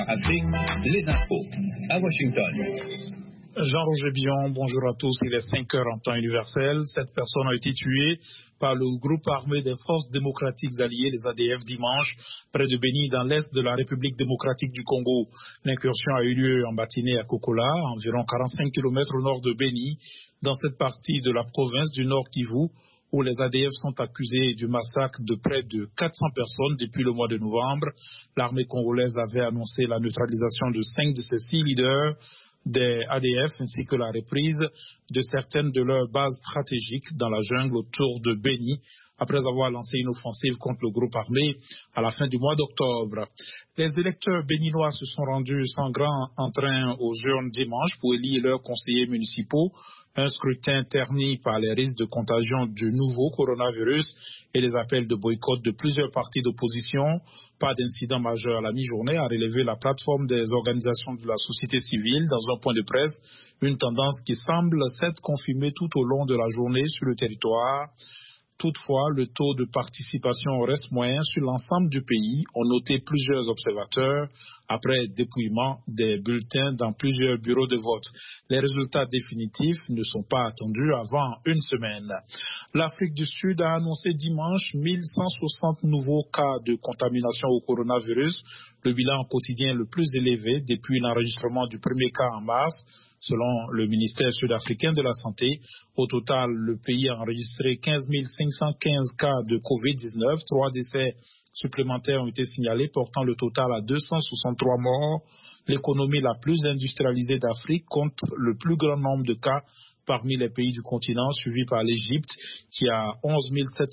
VOA Afrique, les infos à Washington. Jean-Roger Billon, bonjour à tous. Il est 5 heures en temps universel. 7 personnes ont été tuées par le groupe armé des forces démocratiques alliées, les ADF, dimanche, près de Beni, dans l'est de la République démocratique du Congo. L'incursion a eu lieu en matinée à Kokola, environ 45 km au nord de Beni, dans cette partie de la province du Nord Kivu, où les ADF sont accusés du massacre de près de 400 personnes depuis le mois de novembre. L'armée congolaise avait annoncé la neutralisation de 5 de ses 6 leaders des ADF ainsi que la reprise de certaines de leurs bases stratégiques dans la jungle autour de Beni après avoir lancé une offensive contre le groupe armé à la fin du mois d'octobre. Les électeurs béninois se sont rendus sans grand entrain aux urnes dimanche pour élire leurs conseillers municipaux. Un scrutin terni par les risques de contagion du nouveau coronavirus et les appels de boycott de plusieurs partis d'opposition. Pas d'incident majeur à la mi-journée, a relevé la plateforme des organisations de la société civile dans un point de presse, une tendance qui semble s'être confirmée tout au long de la journée sur le territoire. Toutefois, le taux de participation reste moyen sur l'ensemble du pays, ont noté plusieurs observateurs après dépouillement des bulletins dans plusieurs bureaux de vote. Les résultats définitifs ne sont pas attendus avant une semaine. L'Afrique du Sud a annoncé dimanche 1160 nouveaux cas de contamination au coronavirus, le bilan quotidien le plus élevé depuis l'enregistrement du premier cas en mars. Selon le ministère sud-africain de la Santé, au total, le pays a enregistré 15 515 cas de COVID-19. 3 décès supplémentaires ont été signalés, portant le total à 263 morts. L'économie la plus industrialisée d'Afrique compte le plus grand nombre de cas parmi les pays du continent, suivi par l'Égypte, qui a 11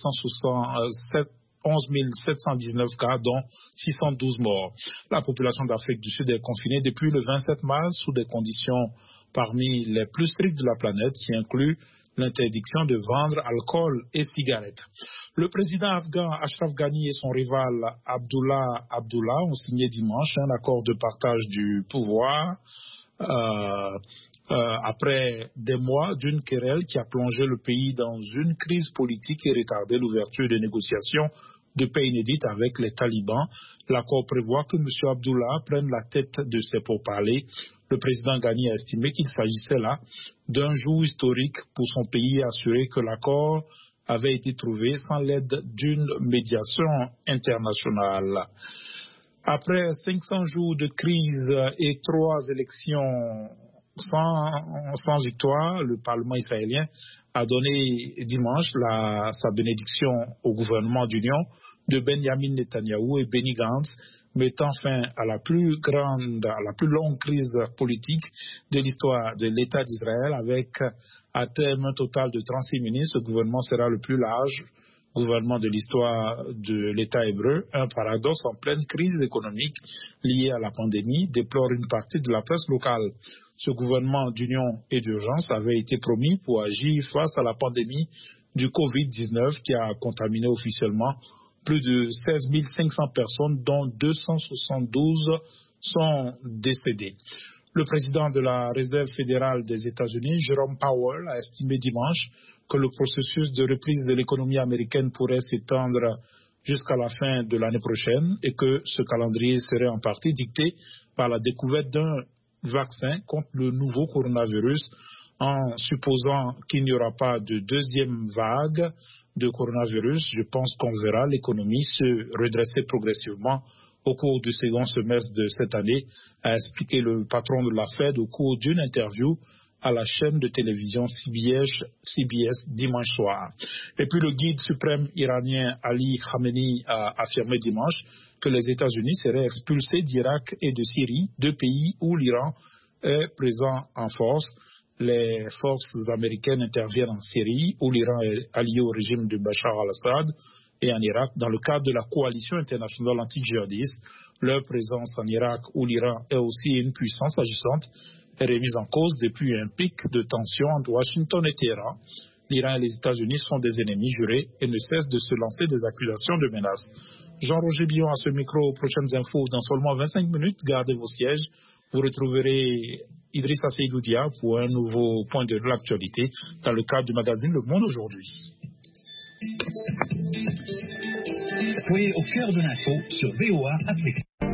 719 cas, dont 612 morts. La population d'Afrique du Sud est confinée depuis le 27 mars sous des conditions parmi les plus strictes de la planète, qui incluent l'interdiction de vendre alcool et cigarettes. Le président afghan Ashraf Ghani et son rival Abdullah ont signé dimanche un accord de partage du pouvoir après des mois d'une querelle qui a plongé le pays dans une crise politique et retardé l'ouverture des négociations de paix inédite avec les talibans. L'accord prévoit que M. Abdullah prenne la tête de ces pourparlers. Le président Ghani a estimé qu'il s'agissait là d'un jour historique pour son pays et assuré que l'accord avait été trouvé sans l'aide d'une médiation internationale. Après 500 jours de crise et 3 élections sans victoire, le Parlement israélien a donné dimanche sa bénédiction au gouvernement d'union de Benjamin Netanyahou et Benny Gantz, mettant fin à la plus longue crise politique de l'histoire de l'État d'Israël, avec à terme un total de 36 ministres. Ce gouvernement sera le plus large gouvernement de l'histoire de l'État hébreu. Un paradoxe en pleine crise économique liée à la pandémie, déplore une partie de la presse locale. Ce gouvernement d'union et d'urgence avait été promis pour agir face à la pandémie du Covid-19 qui a contaminé officiellement plus de 16 500 personnes, dont 272 sont décédées. Le président de la Réserve fédérale des États-Unis, Jerome Powell, a estimé dimanche que le processus de reprise de l'économie américaine pourrait s'étendre jusqu'à la fin de l'année prochaine et que ce calendrier serait en partie dicté par la découverte d'un vaccin contre le nouveau coronavirus, en supposant qu'il n'y aura pas de deuxième vague de coronavirus. Je pense qu'on verra l'économie se redresser progressivement au cours du second semestre de cette année, a expliqué le patron de la Fed au cours d'une interview à la chaîne de télévision CBS dimanche soir. Et puis le guide suprême iranien Ali Khamenei a affirmé dimanche que les États-Unis seraient expulsés d'Irak et de Syrie, 2 pays où l'Iran est présent en force. Les forces américaines interviennent en Syrie, où l'Iran est allié au régime de Bachar al-Assad, et en Irak, dans le cadre de la coalition internationale anti-djihadiste. Leur présence en Irak, où l'Iran est aussi une puissance agissante, est remise en cause depuis un pic de tension entre Washington et Téhéran. L'Iran et les États-Unis sont des ennemis jurés et ne cessent de se lancer des accusations de menaces. Jean-Roger Billon à ce micro, aux prochaines infos dans seulement 25 minutes. Gardez vos sièges. Vous retrouverez Idrissa Seydoudia pour un nouveau point de l'actualité dans le cadre du magazine Le Monde aujourd'hui. Soyez au cœur de l'info sur VOA Afrique.